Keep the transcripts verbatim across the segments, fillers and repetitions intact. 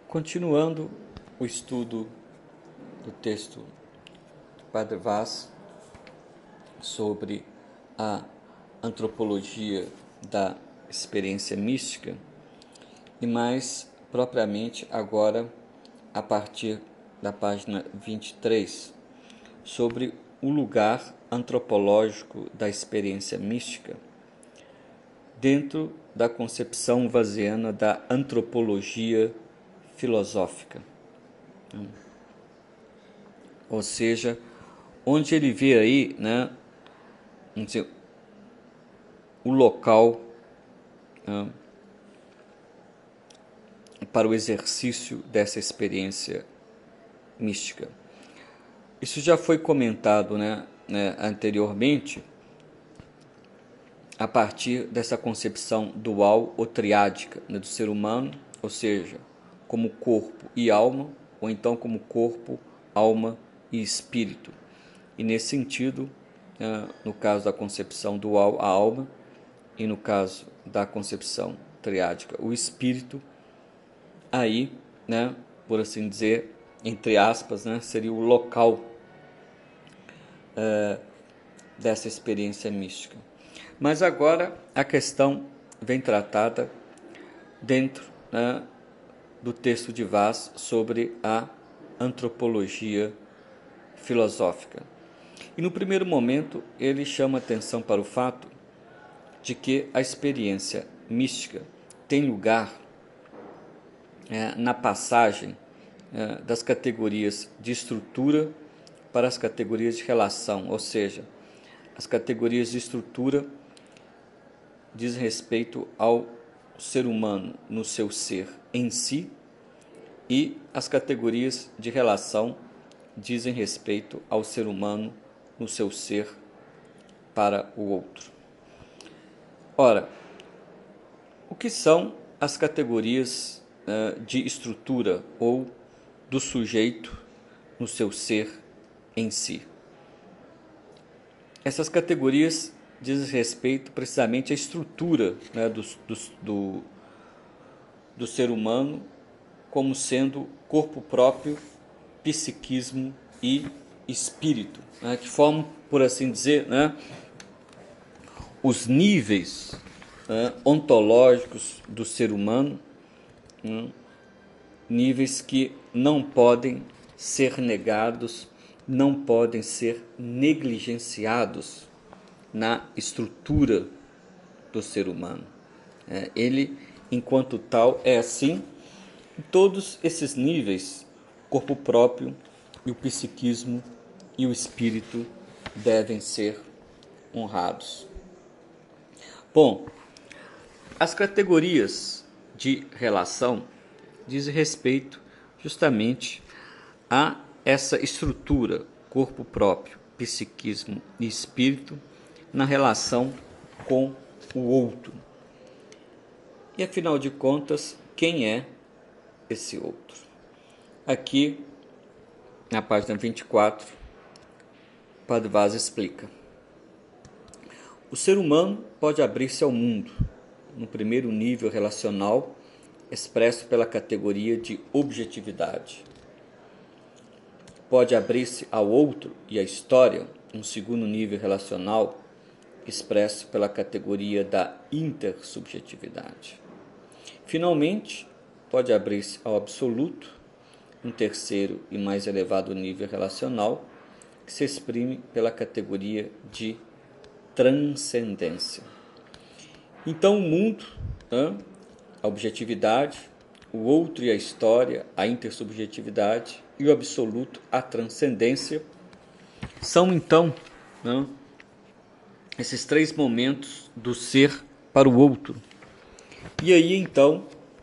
Continuando o estudo do texto do Padre Vaz sobre a antropologia da experiência mística, e mais propriamente agora a partir da página vinte e três, sobre o lugar antropológico da experiência mística dentro da concepção vaziana da antropologia filosófica. Ou seja, onde ele vê aí, né, dizer, o local, né, para o exercício dessa experiência mística. Isso já foi comentado, né, né, anteriormente, a partir dessa concepção dual ou triádica, né, do ser humano, ou seja, como corpo e alma, ou então como corpo, alma e espírito. E nesse sentido, né, no caso da concepção dual, a alma, e no caso da concepção triádica, o espírito, aí, né, por assim dizer, entre aspas, né, seria o local é, dessa experiência mística. Mas agora a questão vem tratada dentro, né, do texto de Vaz sobre a antropologia filosófica. E no primeiro momento ele chama atenção para o fato de que a experiência mística tem lugar é, na passagem é, das categorias de estrutura para as categorias de relação, ou seja, as categorias de estrutura dizem respeito ao ser humano no seu ser em si, e as categorias de relação dizem respeito ao ser humano no seu ser para o outro. Ora, o que são as categorias uh, de estrutura ou do sujeito no seu ser em si? Essas categorias dizem respeito precisamente à estrutura, né, do, do, do, do ser humano como sendo corpo próprio, psiquismo e espírito, né, que formam, por assim dizer, né, os níveis né, ontológicos do ser humano, né, níveis que não podem ser negados, não podem ser negligenciados na estrutura do ser humano. É, ele, enquanto tal, é assim. Todos esses níveis, corpo próprio e o psiquismo e o espírito, devem ser honrados. Bom, as categorias de relação dizem respeito justamente a essa estrutura, corpo próprio, psiquismo e espírito, na relação com o outro. E afinal de contas, quem é esse outro? Aqui, na página vinte e quatro, Padre Vaz explica. O ser humano pode abrir-se ao mundo, no primeiro nível relacional, expresso pela categoria de objetividade. Pode abrir-se ao outro e à história, no segundo nível relacional, expresso pela categoria da intersubjetividade. Finalmente, pode abrir-se ao absoluto, um terceiro e mais elevado nível relacional, que se exprime pela categoria de transcendência. Então, o mundo, a objetividade, o outro e a história, a intersubjetividade, e o absoluto, a transcendência, são então esses três momentos do ser para o outro. E aí, então,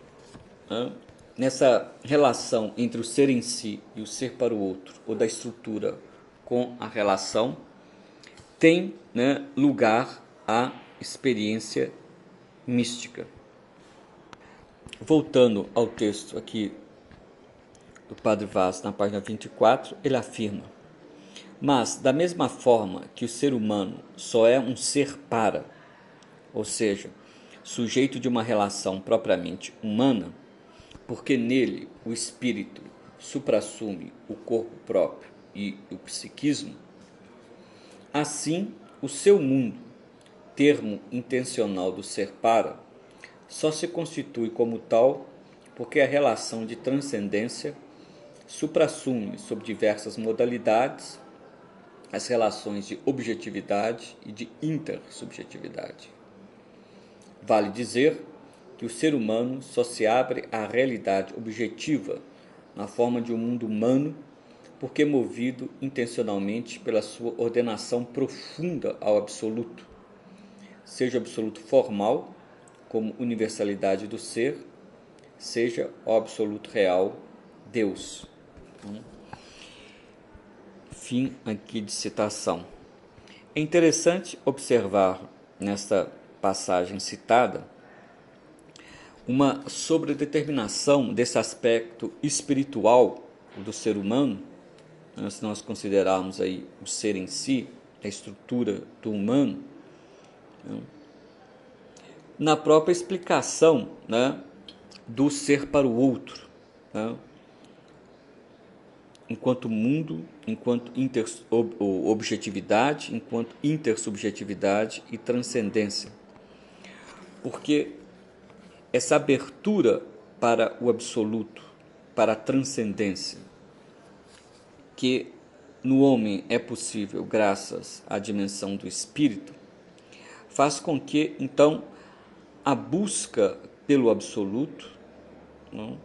nessa relação entre o ser em si e o ser para o outro, ou da estrutura com a relação, tem, né, lugar a experiência mística. Voltando ao texto aqui do Padre Vaz, na página vinte e quatro, ele afirma: mas, da mesma forma que o ser humano só é um ser para, ou seja, sujeito de uma relação propriamente humana, porque nele o espírito suprassume o corpo próprio e o psiquismo, assim o seu mundo, termo intencional do ser para, só se constitui como tal porque a relação de transcendência suprassume sob diversas modalidades as relações de objetividade e de intersubjetividade. Vale dizer que o ser humano só se abre à realidade objetiva na forma de um mundo humano porque é movido intencionalmente pela sua ordenação profunda ao absoluto, seja o absoluto formal, como universalidade do ser, seja o absoluto real, Deus. Fim aqui de citação. É interessante observar nesta passagem citada uma sobredeterminação desse aspecto espiritual do ser humano, né, se nós considerarmos aí o ser em si, a estrutura do humano, né, na própria explicação, né, do ser para o outro, né, enquanto mundo, enquanto inter, ob, objetividade, enquanto intersubjetividade e transcendência. Porque essa abertura para o absoluto, para a transcendência, que no homem é possível graças à dimensão do espírito, faz com que, então, a busca pelo absoluto, não,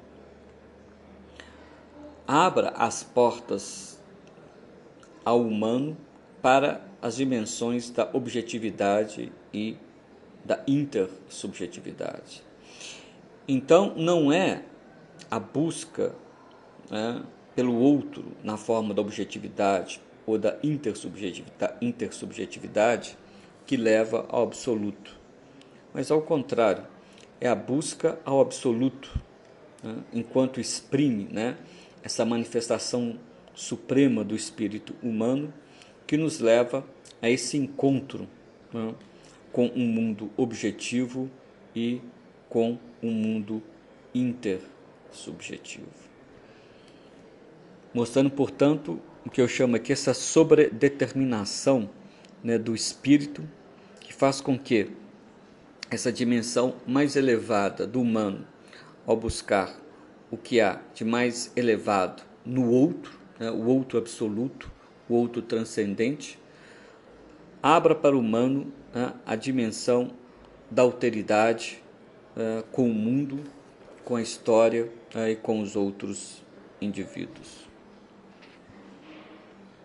abra as portas ao humano para as dimensões da objetividade e da intersubjetividade. Então, não é a busca, né, pelo outro na forma da objetividade ou da intersubjetividade, intersubjetividade que leva ao absoluto, mas ao contrário, é a busca ao absoluto, né, enquanto exprime, né, essa manifestação suprema do espírito humano que nos leva a esse encontro, né, com um mundo objetivo e com um mundo intersubjetivo. Mostrando, portanto, o que eu chamo aqui essa sobredeterminação, né, do espírito, que faz com que essa dimensão mais elevada do humano, ao buscar o que há de mais elevado no outro, né, o outro absoluto, o outro transcendente, abra para o humano, né, a dimensão da alteridade, uh, com o mundo, com a história, uh, e com os outros indivíduos.